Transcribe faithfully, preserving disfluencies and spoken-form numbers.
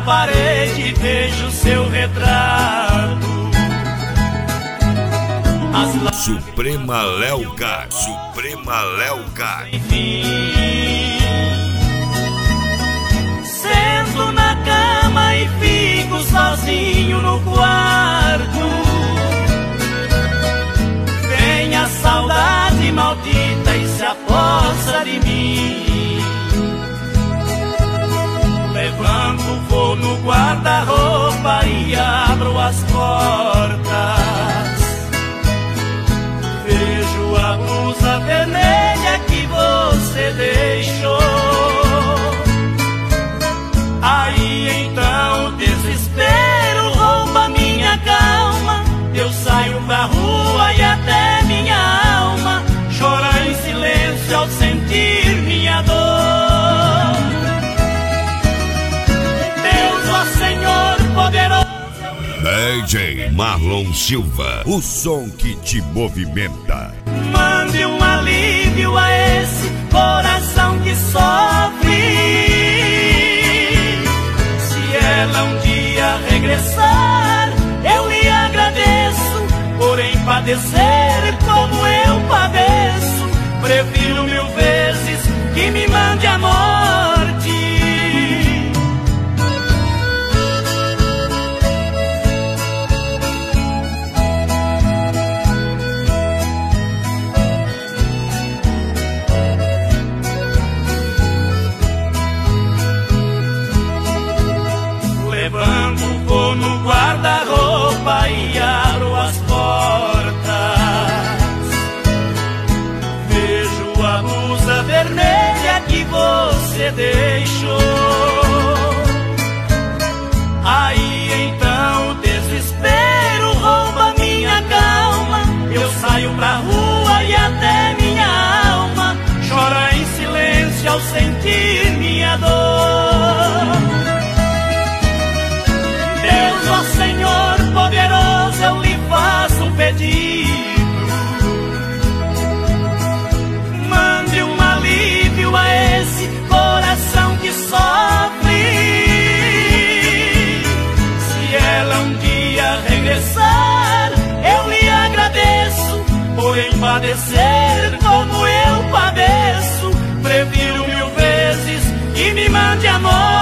parede vejo seu retrato. As Suprema Léuca, Suprema Léuca. Enfim, sento na cama e fico sozinho no quarto. Vem a saudade maldita e se apossa de mim. Levanto, vou no guarda-roupa e abro as portas. Vejo a blusa vermelha que você deixou. Aí então o desespero rouba minha calma. Eu saio pra rua e até minha alma chora em silêncio ao sentir minha dor. Deus, ó Senhor poderoso, D J Marlon Silva, o som que te movimenta. mande um alívio a esse coração que sofre. Se ela um dia regressar, eu lhe agradeço. Porém padecer como eu padeço, prefiro mil vezes que me mande a morte. Levanto, vou no guarda-roupa e abro as portas. Vejo a blusa vermelha que você deixou. Aí então o desespero rouba minha calma. Eu saio pra rua e até minha alma chora em silêncio ao sentir minha dor. Deus, ó Senhor poderoso, eu lhe faço um pedido. Mande um alívio a esse coração que sofre. Se ela um dia regressar, eu lhe agradeço. Porém padecer como eu padeço, prefiro mil vezes que me mande amor.